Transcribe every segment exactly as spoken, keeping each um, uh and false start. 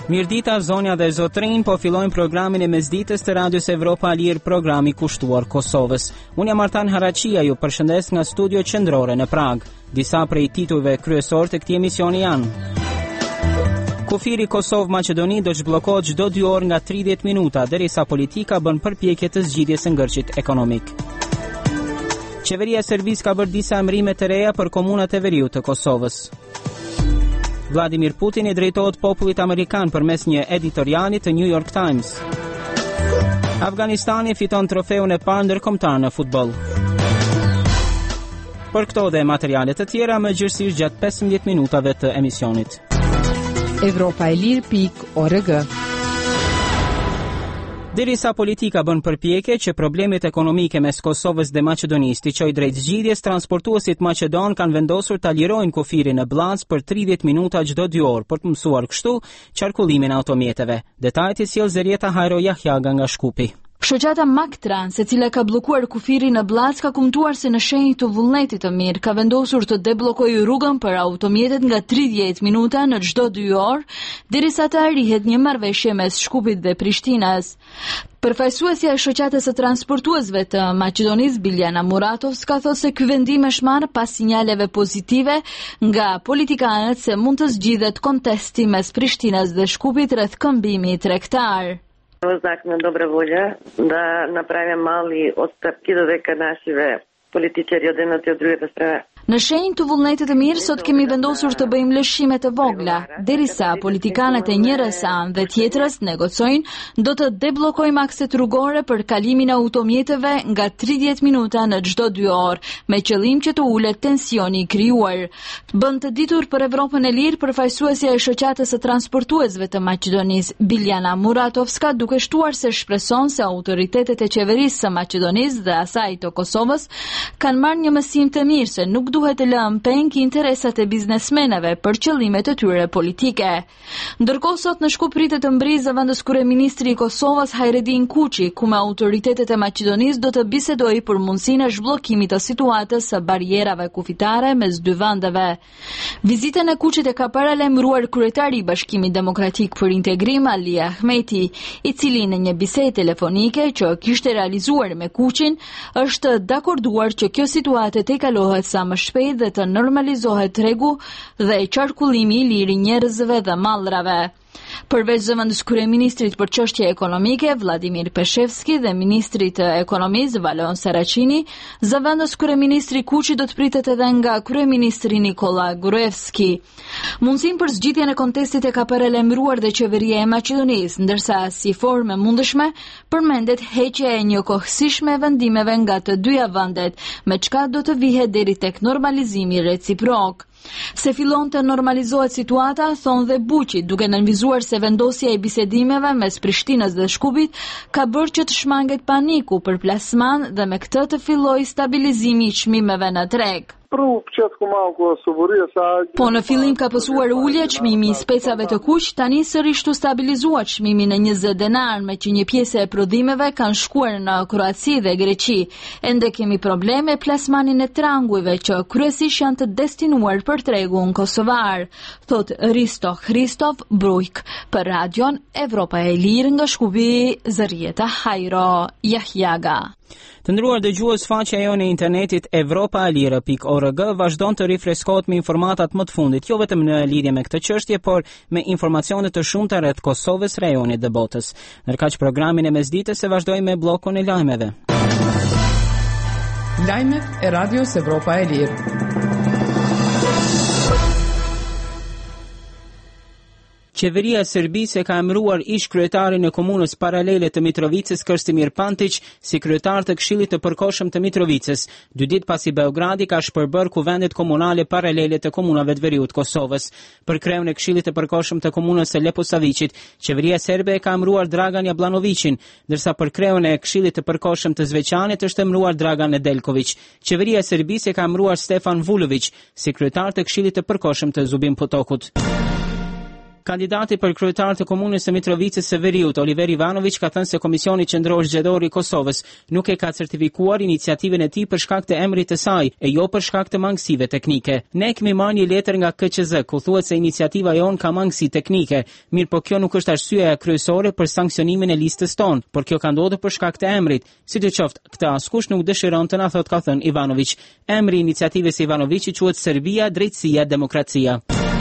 Mirdita, zonja dhe zotrin, po fillojnë programin e mesditës të Radios Evropa Alir, programi kushtuar Kosovës. Unë jam Artan Haraqia, ju përshëndes nga studio qendrore në Prag. Disa prej titujve kryesor të këtij emisioni janë: Kufiri Kosovë-Maqedoni do zhbllokohet çdo dy orë nga tridhjetë minuta, derisa politika bën përpjekje të zgjidhjes së ngërçit ekonomik. Qeveria e Serbisë ka bërë disa emërime të reja për komunat e veriut të Kosovës. Vladimir Putin i drejtohet popullit amerikan përmes një editoriali të New York Times. Afganistani fiton trofeun e parë ndërkombëtar në futboll. Për këto dhe materiale të tjera, më gjithësisht gjatë pesëmbëdhjetë minutave të emisionit. Evropa e Lirë pikë org. Derisa politika bën përpjekje që problemet ekonomike mes Kosovës dhe Maqedonisë të çojë drejt zgjidhjes, transportuesit maqedon kanë vendosur ta lirojnë kufirin në Bllaz për tridhjetë minuta çdo dy orë për të mësuar kështu qarkullimin e automjeteve. Detajet i sjell Zerieta Hajro Jahjaga nga Shkupi. Shoqata Maktrans, e cila ka bllokuar kufirin në Bllaz, ka kumtuar se në shenjë të vullnetit të mirë ka vendosur të deblokojë rrugën për automjetet nga tridhjetë minuta në çdo dy orë, derisa të arrihet një marrëveshje mes Shkupit dhe Prishtinës. Përfaqësuesja e shoqatës së transportuesve të Maqedonisë, Biljana Muratovska, thotë se ky vendim është marrë pas sinjaleve pozitive nga politikanët se mund të zgjidhet kontesti mes Prishtinës dhe Shkupit rreth këmbimit tregtar. Знак на добра воља да направим мали отстъпки додека нашите политичари од едната и од другата страна. Në shenjë të vullnetit të mirë, sot kemi vendosur të bëjmë lëshime të vogla, derisa politikanët e njërës anë dhe tjetrës negocojnë, do të deblokojmë akset rrugore për kalimin e automjeteve nga tridhjetë minuta në çdo dy orë, me qëllim që të ulet tensioni i krijuar. Bën të ditur për Evropën e Lirë përfaqësuesja e shoqatës së transportuesve të Maqedonisë, Biljana Muratovska, duke shtuar se shpreson se autoritetet e qeverisë së Maqedonisë dhe asaj të Kosovës kanë marrë një mësim të mirë se nuk duhet të lënë peng interesat e biznesmeneve për qëllime të tyre politike. Ndërkohë sot në Shkup pritet të mbrizë zëvendës kryeministri i Kosovës Hajredin Kuçi, ku me autoritetet e Maqedonisë do të bisedojë për mundësinë e zhbllokimit të situatës së barierave kufitare mes dy vendeve. Vizitën e Kuçit e ka paralajmëruar kryetari i Bashkimit Demokratik për Integrim Ali Ahmeti, i cili në një bisedë telefonike që kishte realizuar me Kuçin, është dakorduar që kjo situatë të kalohet sa më shpejt dhe të normalizohet tregu dhe qarkullimi i lirë i njerëzve dhe mallrave. Përveç zëvendës kryeministrit për çështje ekonomike Vladimir Peshevski dhe ministrit të ekonomisë Valon Saracini, zëvendës kryeministri Kuçi do të pritet edhe nga kryeministri Nikola Gruevski. Mundësinë për zgjidhjen e kontestit e ka paralajmëruar dhe qeveria e Maqedonisë, ndërsa si formë mundeshme përmendet heqja e njëkohësishme e vendimeve nga të dyja vendet, me çka do të vihet deri tek normalizimi reciprok. Se fillon të normalizohet situata, thonë dhe Buçi, duke nënvizuar se vendosja e bisedimeve mes Prishtinës dhe Shkupit ka bërë që të shmanget paniku për plasman dhe me këtë të fillojë stabilizimi i çmimeve në treg. Po në fillim ka pësuar ulje çmimi i specave të kuq, tani sërish të stabilizuar çmimi në njëzet denar, me që një pjesë e prodhimeve kanë shkuar në Kroaci dhe Greqi. Ende kemi probleme plasmanin e trangujve që kryesisht janë të destinuar për tregun kosovar, thot Risto Hristov Brujk për radion Evropa e Lirë nga Shkupi, Zerieta Hajro Jahjaga. Të ndruar dëgjues, faqja jonë e internetit evropa e lirë pikë org vazhdon të rifreskohet me informatat më të fundit, jo vetëm në lidhje me këtë çështje, por me informacione të shumta rreth Kosovës, rajonit dhe botës. Ndërkaq programin e mesditës e vazhdojmë me bllokun e lajmeve. Lajmet e Radios Evropa e Lirë. Qeveria e Serbisë ka emëruar ish kryetarin e komunës paralele të Mitrovicës Krstimir Pantić si kryetar të Këshillit të Përkohshëm të Mitrovicës, dy ditë pasi Beogradi ka shpërbërë kuvendet komunale paralele të komunave të veriut Kosovës. Për kreun e Këshillit të Përkohshëm të komunës së Leposavićit, qeveria serbe ka emëruar Dragan Jablanovicin, ndërsa për kreun e Këshillit të Përkohshëm të Zveçanit është emëruar Dragan Nedeljković. Qeveria e Serbisë ka emëruar Stefan Vulović si kryetar të Këshillit të Përkohshëm të Zubin Potokut. Kandidati për kryetar të komunës së Mitrovicës së Veriut, Oliver Ivanović, ka thënë se Komisioni Qendror Zgjedhor i Kosovës nuk e ka certifikuar iniciativën e tij për shkak të emrit të saj e jo për shkak të mangësive teknike. Ne kemi marrë një letër nga K Q Z ku thuhet se iniciativa jon ka mangësi teknike, mirë po kjo nuk është arsyeja kryesore për sanksionimin e listës tonë, por kjo ka ndodhur për shkak të emrit. Sidoqoftë, këtë askush nuk dëshiron të na thotë, ka thënë Ivanović. Emri i iniciativës së Ivanovićit quhet Serbia, Drejtësia, Demokracia.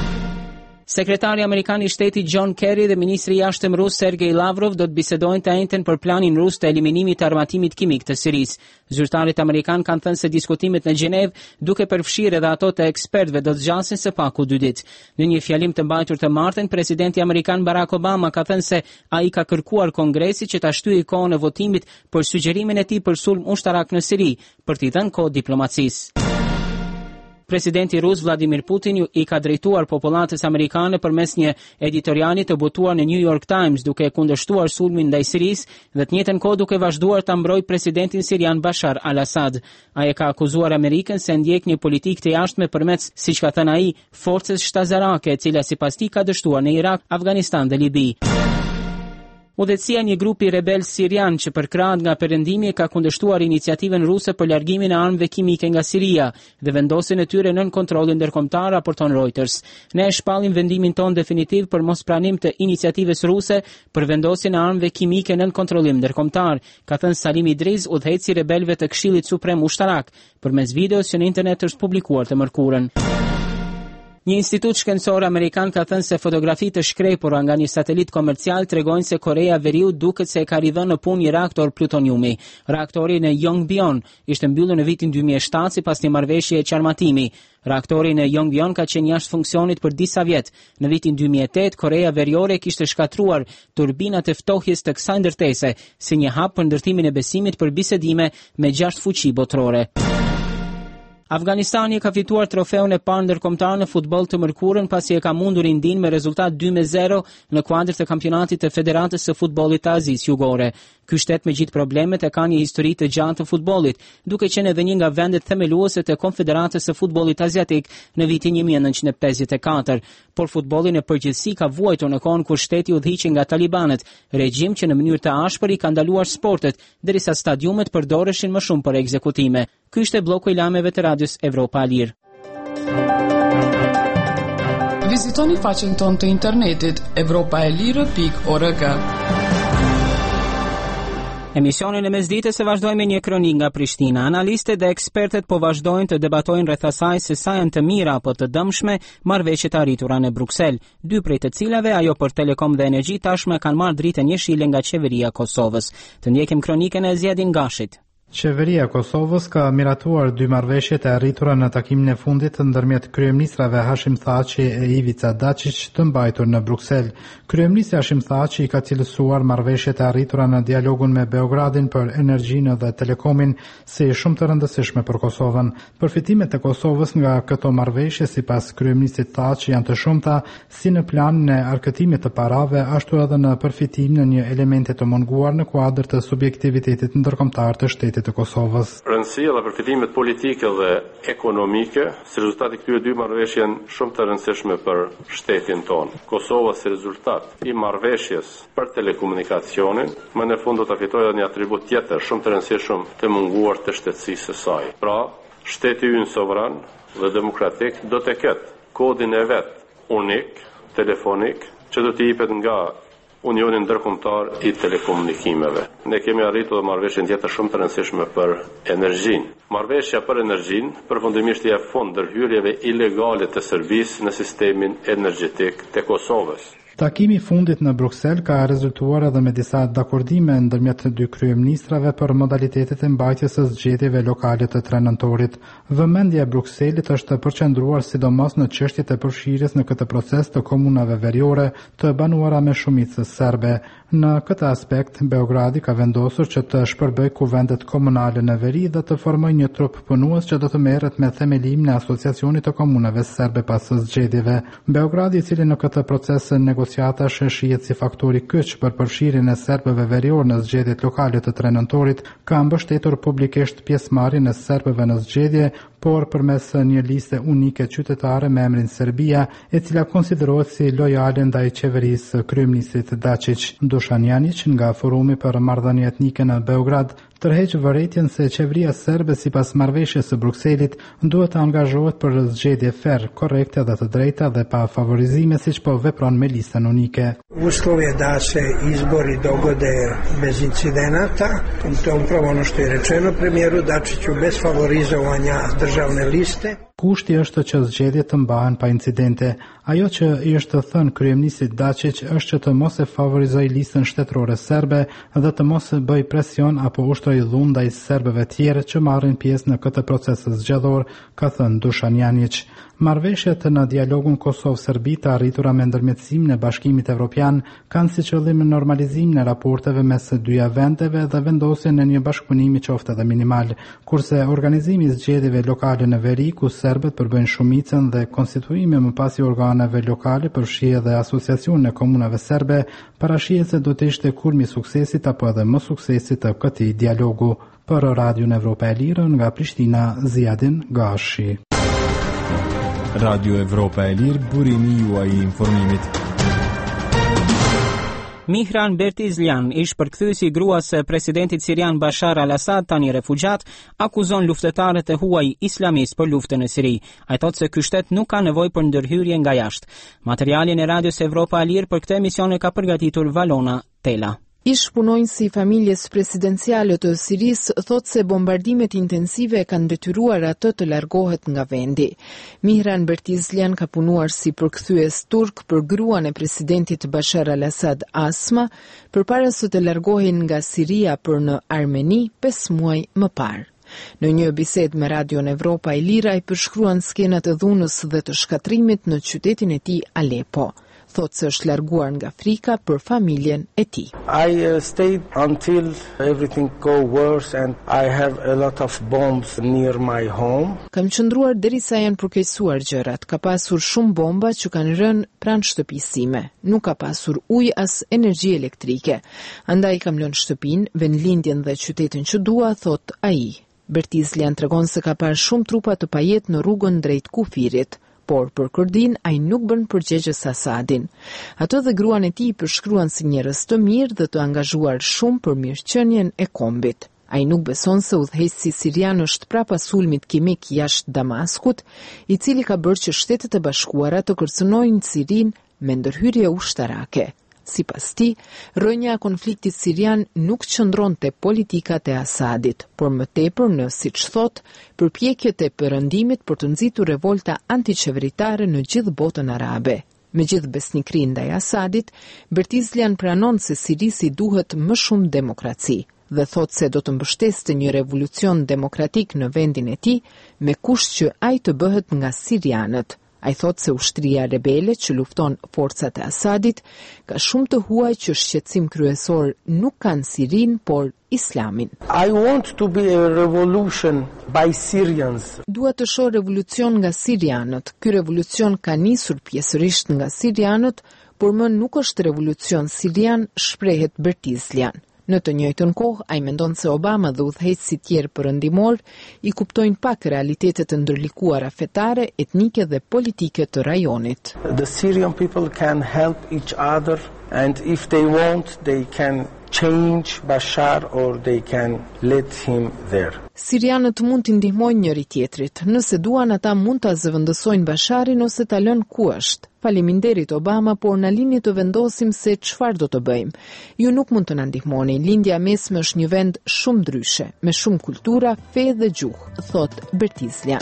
Sekretari Amerikan i Shtetit John Kerry dhe ministri i jashtëm rus Sergej Lavrov do të bisedojnë të njëjtën për planin rus të eliminimit të armatimit kimik të Sirisë. Zyrtarët amerikan kanë thënë se diskutimet në Gjenevë, duke përfshirë edhe ato të ekspertëve, do të zgjasin së paku dy ditë. Në një fjalim të mbajtur të martën, presidenti amerikan Barack Obama ka thënë se ai ka kërkuar Kongresit që ta shtyejë kohën e votimit për sugjerimin e tij për sulm ushtarak në Siri, për t'i dhënë kohë diplomacisë. Presidenti rus Vladimir Putin i ka drejtuar popullatës amerikane përmes një editoriali të botuar në New York Times, duke kundërshtuar sulmin ndaj Sirisë dhe të njëjtën kohë duke vazhduar ta mbrojë presidentin sirian Bashar al-Assad. Ai e ka akuzuar Amerikën se ndjek një politikë të jashtme përmes, siç ka thënë ai, forcës shtazarake, e cila sipas tij ka dështuar në Irak, Afganistan dhe Libi. Udhëtësia një grupi rebel sirian që për krahët nga perëndimi ka kundërshtuar iniciativën ruse për largimin e armëve kimike nga Siria dhe vendosjen e tyre nën kontrollin ndërkombëtar, raporton Reuters. Ne e shpallim vendimin ton definitiv për mospranim të iniciativës ruse për vendosjen e armëve kimike nën kontrollim ndërkombëtar, ka thënë Salim Idriz, udhëheqësi i rebelëve të Këshillit Suprem Ushtarak, përmes videos që në internet është publikuar të mërkurën. Një institut shkencor amerikan ka thënë se fotografi të shkrepura nga një satelit komercial tregojnë se Korea e Veriut duket se e ka ridhënë në punë një reaktor plutoniumi. Reaktori në Yongbyon ishte mbyllur në vitin dy mijë e shtatë sipas një marrëveshjeje qarmatimi. Reaktori në Yongbyon ka qenë jashtë funksionit për disa vjet. Në vitin dy mijë e tetë, Korea Veriore kishte shkatruar turbinat e ftohjes të kësaj ndërtese si një hap për ndërtimin e besimit për bisedime me gjashtë fuqi botërore. Afganistani ka fituar trofeun e parë ndërkombëtar në futboll të mërkurën pasi e ka mundur Indin me rezultat dy me zero në kuadër të kampionatit të Federatës së Futbollit të Azisë Jugore. Ky shtet me gjithë problemet e ka një histori të gjatë të futbollit, duke qenë edhe një nga vendet themeluese të Konfederatës së Futbollit Aziatik në vitin një mijë e nëntëqind e pesëdhjetë e katër, por futbollin e përgjithësi ka vuajtur në kohën kur shteti udhëhiqej nga talibanët, regjim që në mënyrë të ashpër i ka ndaluar sportet, derisa stadiumet përdoreshin më shumë për ekzekutime. Ky ishte bloku i lajmeve të radios Evropa e Lirë. Vizitoni faqen tonë të internetit evropa e lirë pikë org. Emisionin e mesditës e vazhdojmë me një kronik nga Prishtina. Analistët dhe ekspertët po vazhdojnë të debatojnë rreth asaj se sa janë të mira apo të dëmshme marrëveshjet arritura në Bruksel, dy prej të cilave, ajo për Telekom dhe Energji, tashmë kanë marrë dritën jeshile nga qeveria e Kosovës. Të ndjekim kronikën e Zjedin Gashit. Qeveria e Kosovës ka miratuar dy marrëveshjet e arritura në takimin e fundit ndërmjet kryeministrave Hashim Thaçi e Ivica Dačić të mbajtur në Bruksel. Kryeministri Hashim Thaçi ka cilësuar marrëveshjet e arritura në dialogun me Beogradin për energjinë dhe telekomin si shumë të rëndësishme për Kosovën. Përfitimet e Kosovës nga këto marrëveshje sipas kryeministrit Thaçi janë të shumta, si në planin e arkëtimit të parave, ashtu edhe në përfitim në një elemente të munguar në kuadër të subjektivitetit ndërkombëtar të shtetit të Kosovës. Rëndësia dhe përfitimet politike dhe ekonomike, si rezultat i këtyre dy marrëveshje janë shumë të rëndësishme për shtetin tonë. Kosova si rezultat i marrëveshjes për telekomunikacionin, më në fund do të fitojë edhe një atribut tjetër shumë të rëndësishëm të munguar të shtetësisë së saj. Pra, shteti ynë sovran dhe demokratik do të ketë kodin e vet unik, telefonik, që do të jepet nga Unionin ndërkombëtar i telekomunikimeve. Ne kemi arritur marrëveshjen tjetër shumë të rëndësishme për energjinë. Marrëveshja për energjinë përfundimisht i jep fund ndërhyrjeve ilegale të Serbisë në sistemin energjetik të Kosovës. Takimi i fundit në Bruksel ka rezultuar edhe me disa dakordime ndërmjet të dy kryeministrave për modalitetet e mbajtjes së zgjedhjeve lokale të tre nëntorit. Vëmendja e Brukselit është përqendruar sidomos në çështjet e përfshirjes në këtë proces të komunave veriore të banuara me shumicë serbe. Në këtë aspekt, Beogradi ka vendosur që të shpërbëjë kuvendet komunale në veri dhe të formojë një trup punues që do të merret me themelimin e asociacionit të komunave serbe pas zgjedhjeve. Beogradi, i cili në këtë proces negocion negociatash shihet si faktori kyç për përfshirjen e serbëve verior në zgjedhjet lokale të tre nëntorit, ka mbështetur publikisht pjesëmarrjen e serbëve në zgjedhje, por përmes një liste unike qytetare me emrin Serbia, e cila konsiderohet si lojale ndaj qeverisë kryeministit Dačić. Dušan Janić nga Forumi për marrëdhënie etnike në Beograd tërheq vërejtjen se qeveria serbe sipas marrëveshjes së Brukselit duhet të angazhohet për zgjedhje fer, korrekte dhe të drejta dhe pa favorizime siç po vepron me listën unike. Uslov je da se izbori dogode bez incidenata, to je upravo ono što je rečeno premijeru Dačiću, bez favorizovanja državne liste. Kushti është që zgjedhjet të mbahen pa incidente. Ajo që i është thënë kryeministit Dačić është që të mos e favorizoj listën shtetërore serbe dhe të mos bëj presion apo ushtroj dhunë ndaj serbëve tjerë që marrin pjesë në këtë proces zgjedhor, ka thënë Dušan Janić. Marrëveshjet në dialogun Kosovë-Serbi të arritura me ndërmjetësimin e Bashkimit Evropian kanë si qëllim normalizimin e raporteve mes së dyja vendeve dhe vendosjen në një bashkëpunimi qoftë edhe minimal, kurse organizimi i zgjedhjeve lokale në veri ku serbët përbëjnë shumicën dhe konstituimi më pas i organeve lokale përfshi edhe asociacionin e komunave serbe, parashihet se do të ishte kulmi i suksesit apo edhe më suksesit të këtij dialogu. Për Radion Evropa e Lirë nga Prishtina, Ziadin Gashi. Radio Evropa e Lirë, burimi juaj i informimit. Mihran Bertizlian, ish përkthyesi i gruas së presidentit sirian Bashar al-Assad, tani refugjat, akuzon luftëtarët e huaj islamist për luftën në Siri. Ai thotë se ky shtet nuk ka nevojë për ndërhyrje nga jashtë. Materialin e Radios Evropa e Lirë për këtë emision e ka përgatitur Valona Tela. Ish punonjësi i familjes presidenciale të Sirisë thotë se bombardimet intensive kanë detyruar atë të largohet nga vendi. Mihran Bertizlian ka punuar si përkthyes turk për gruan e presidentit Bashar al-Assad, Asma, përpara se të largohen nga Siria për në Armeni pesë muaj më parë. Në një bisedë me Radion Evropa e Lirë, ai përshkruan skenat e dhunës dhe të shkatrimit në qytetin e tij Aleppo. Thotë se është larguar nga frika për familjen e tij. I uh, stayed until everything go worse and I have a lot of bombs near my home. Kam qëndruar derisa janë përkeqësuar gjërat. Ka pasur shumë bomba që kanë rënë pranë shtëpisë sime. Nuk ka pasur ujë as energji elektrike. Andaj kam lënë shtëpinë, vendlindjen dhe qytetin që dua, thot ai. Bertizlian tregon se ka parë shumë trupa të pajet në rrugën drejt kufirit, por për Kurdin ai nuk bën përgjegjës Asadin. Ato dhe gruan e tij përshkruan si njerëz të mirë dhe të angazhuar shumë për mirëqenien e kombit. Ai nuk beson se udhëheqësi sirian është prapa sulmit kimik jashtë Damaskut, i cili ka bërë që Shtetet e Bashkuara të kërcënojnë Sirin me ndërhyrje ushtarake. Sipas tij, rrënja e konfliktit sirian nuk qëndron te politikat e Asadit, por më tepër në, siç thot, përpjekjet e perëndimit për të nxitur revolta antiqeveritare në gjithë botën arabe. Me gjithë besnikrinë ndaj Asadit, Bertizlian pranon se Sirisi duhet më shumë demokraci dhe thot se do të mbështeste një revolucion demokratik në vendin e tij, me kusht që ai të bëhet nga sirianët. Ai thot se ushtria rebele që lufton forcat e Asadit ka shumë të huaj që shqetësim kryesor nuk kanë Sirin, por Islamin. I want to be a revolution by Syrians. Dua të shoh revolucion nga sirianët. Ky revolucion ka nisur pjesërisht nga sirianët, por më nuk është revolucion sirian, shprehet Bertizlian. Në të njëjtën kohë, ai mendon se Obama dhe udhëheqësit tjerë perëndimor i kuptojnë pak realitetet të ndërlikuara fetare, etnike dhe politike të rajonit. The Syrian people can help each other and if they want they can change Bashar or they can let him there. Sirianët mund të ndihmojnë njëri tjetrit. Nëse duan, ata mund ta zëvendësojnë Basharin ose ta lënë ku është. Faleminderit Obama, por na lini të vendosim se çfarë do të bëjmë. Ju nuk mund të na ndihmoni. Lindja mesme është një vend shumë ndryshe, me shumë kultura, fe dhe gjuhë, thot Bertizlian.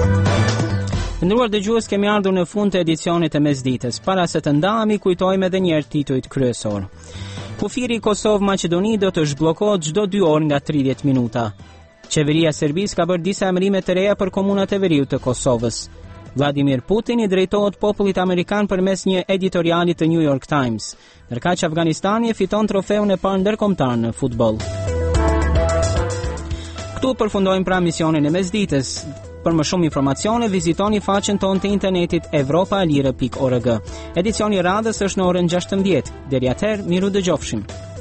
Ndruar dëgjues, kemi ardhur në fund të edicionit të mesditës. Para se të ndahemi, kujtojmë edhe një herë titujt kryesor. Kufiri Kosovë-Maqedoni do të zhbllokohet çdo dy orë nga tridhjetë minuta. Qeveria e Serbisë ka bërë disa emërime të reja për komunat e veriut të Kosovës. Vladimir Putin i drejtohet popullit amerikan përmes një editoriali të New York Times, ndërkaq që Afganistani e fiton trofeun e parë ndërkombëtar në futboll. Këtu përfundojmë pra misionin e mesditës. Për më shumë informacione vizitoni faqen tonë të internetit evropa e lire pikë org. Edicioni i radhës është në orën gjashtëmbëdhjetë. Deri atëherë, miru dëgjofshim.